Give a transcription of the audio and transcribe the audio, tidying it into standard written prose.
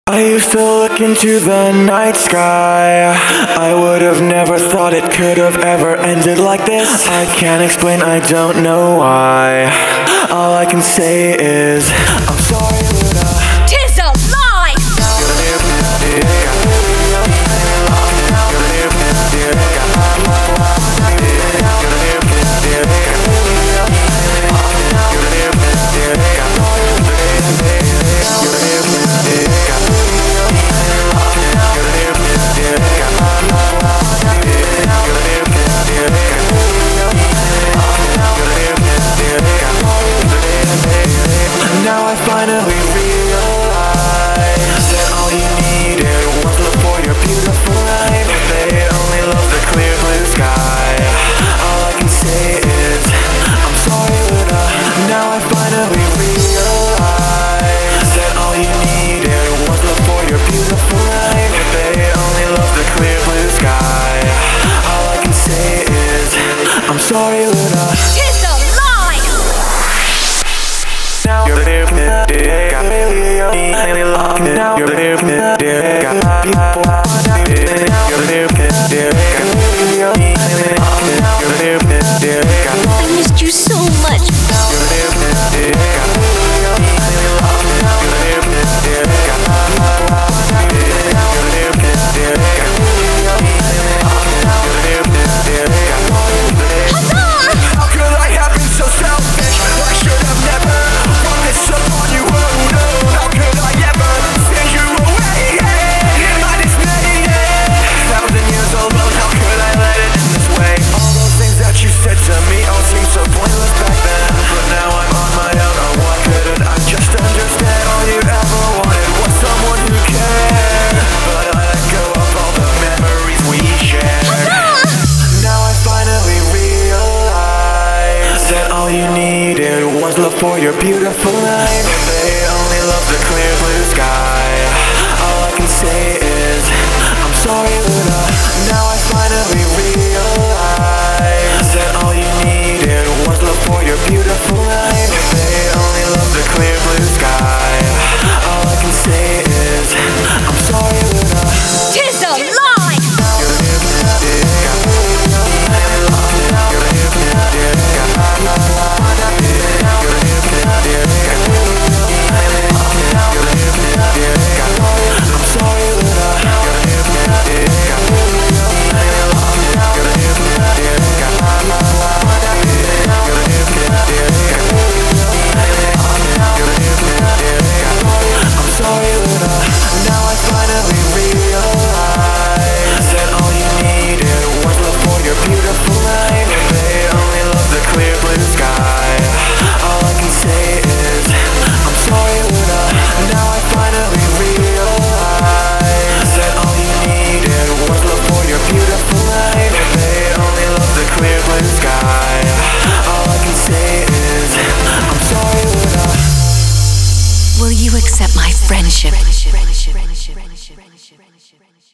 I used to look into the night sky. I would have never thought it could have ever ended like this. I can't explain, I don't know why. All I can say is I'm sorry, Luna. Tis a lie! Now I finally realize that all you needed was love for your beautiful life. They only love the clear blue sky. All I can say is I'm sorry, Luna. Now I finally realize that all you needed was love for your beautiful life. They only love the clear blue sky. All I can say is I'm sorry, Luna. Tis a lie! Now you're living it, now you're living it, people. You're living it, I missed you so much. How could I have been so selfish? I should have never brought this upon you. Oh no, how could I ever send you away? In my dismay, 1,000 years alone, how could I let it end this way? All those things that you said to me all seemed so pointless back then, but now I'm on my own. Oh, why couldn't I just understand? All you ever wanted was someone who cared, but I let go of all the memories we shared. Now I finally realize that all you needed was love for your beautiful life.